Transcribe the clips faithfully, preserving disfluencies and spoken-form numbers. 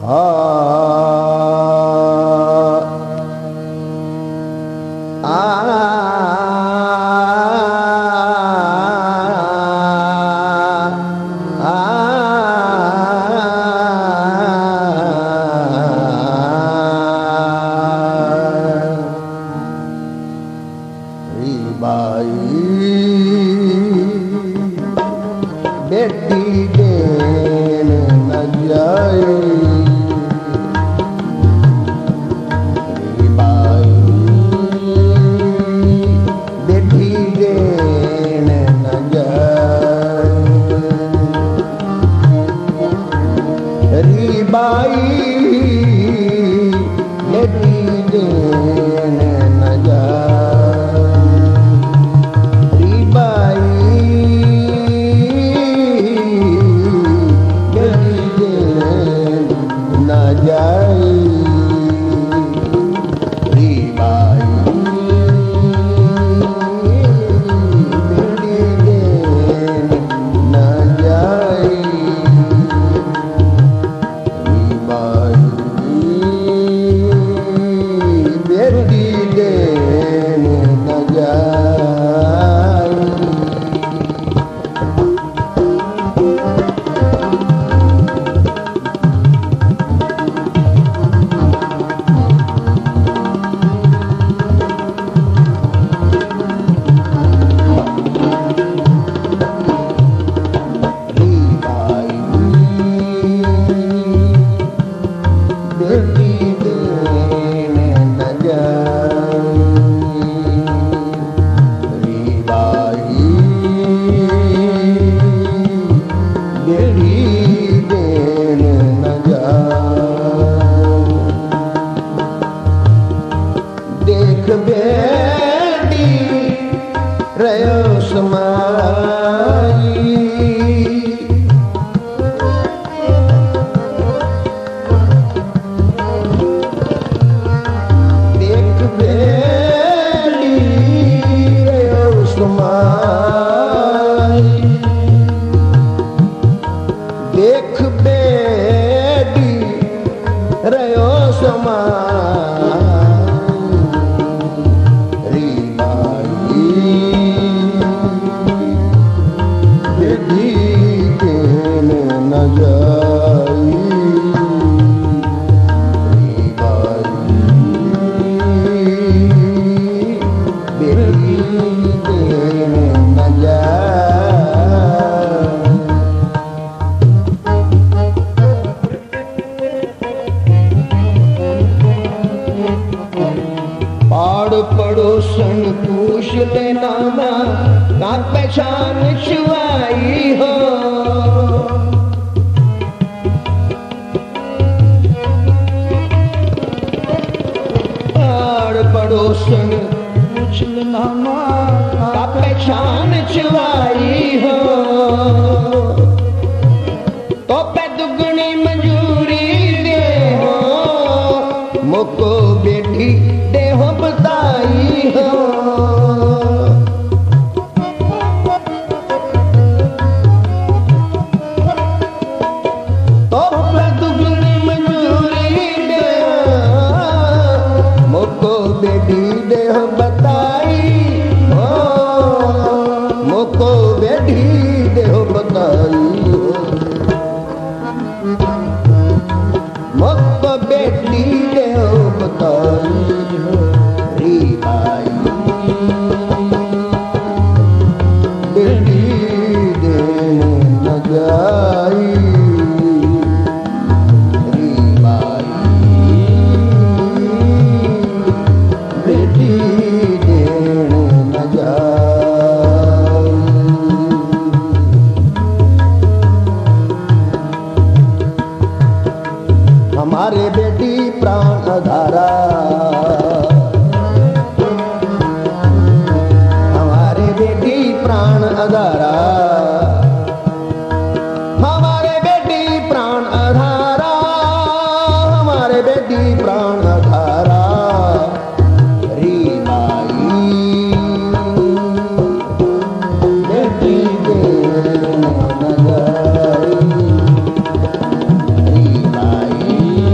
Bye.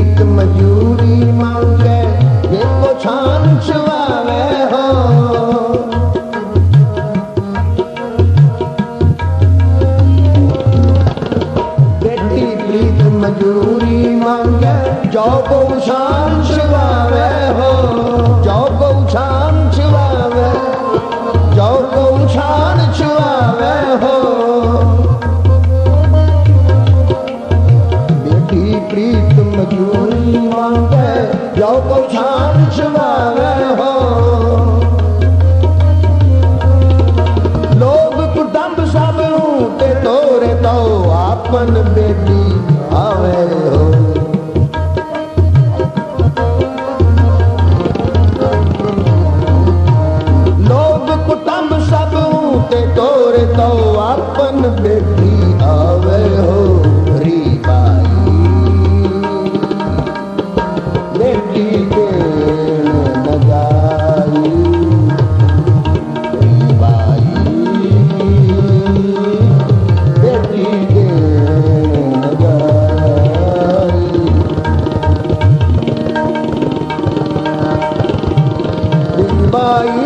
प्रीत मजूरी मांगे ये को छान छुआवे हो। बेटी प्रीत मजूरी मांगे जो को छान छुआवे हो। जो को छान छुआवे जो को छान छुआवे हो। बेटी प्रीत मजूरी मांगे जो को छान छुआवे हो। लोग कुटुंब सब ते तोरे तो आपन बेटी आवे हो। तोरे तो अपन बेटी आवे हो। री बाई बेटी के न जाई। री बाई बेटी के न जाई। री बाई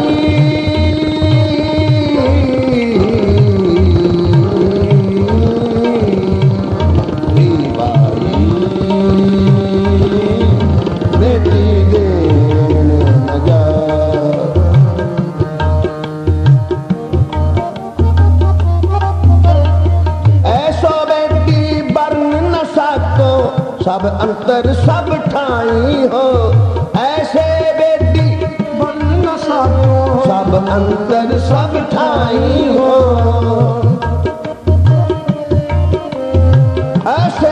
सब अंतर सब ठाई हो। ऐसे बेटी बन न सको सब अंतर सब ठाई हो। ऐसे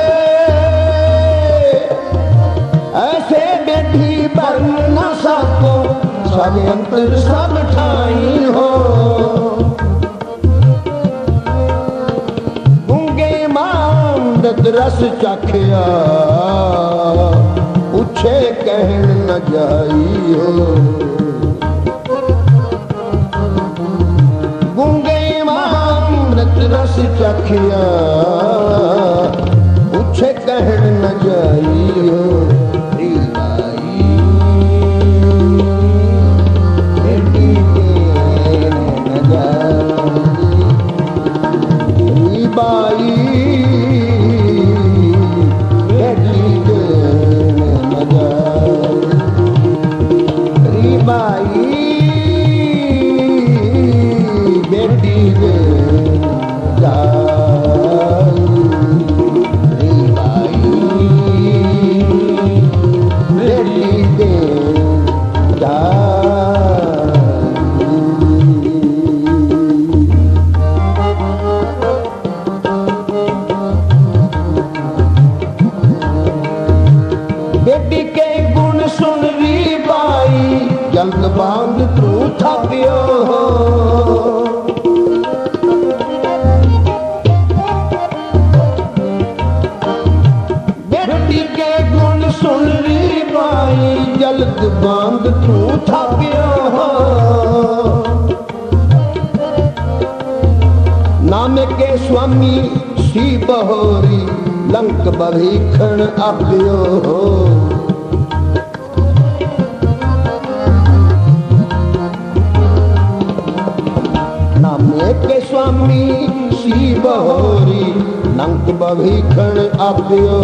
ऐसे बेटी बन न सको सब अंतर सब ठाई हो। रस चखिया पूछे कहन न जाई हो। गूंगे अमृत रस चखिया पूछे कहन न जाई हो। री बाई बेटी के न जाई। री बाई जल्द बांध तू थकियो हो। बेटी के गुण सुन री बाई जल्द बांध तू थकियो हो। नाम के स्वामी सी बहोरी लंक भभीखण आप्यो हो। के स्वामी सी बहोरी लंक भभीखण आप्यो।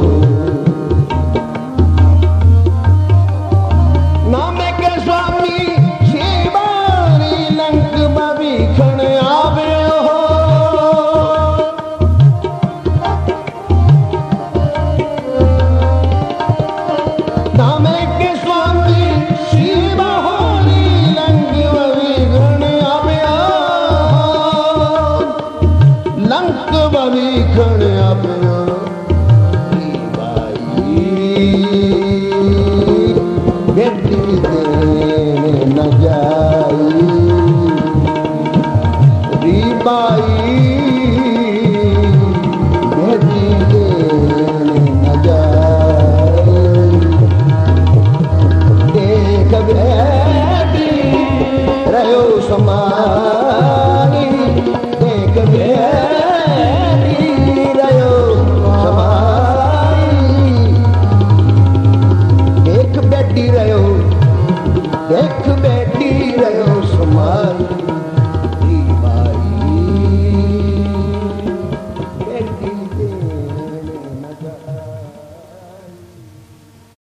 नाम के स्वामी सी बहोरी लंक भभीखण आप्यो हो। नाम के स्वामी सी बहोरी लंक भभीखण आप्यो। लंक भभीखण आप्यो। री बाई बेटी के न जाई। री बाई बेटी के न जाई। देख बेटी रहो समाई। देख बेटी रहो समाई। बेटी रहो।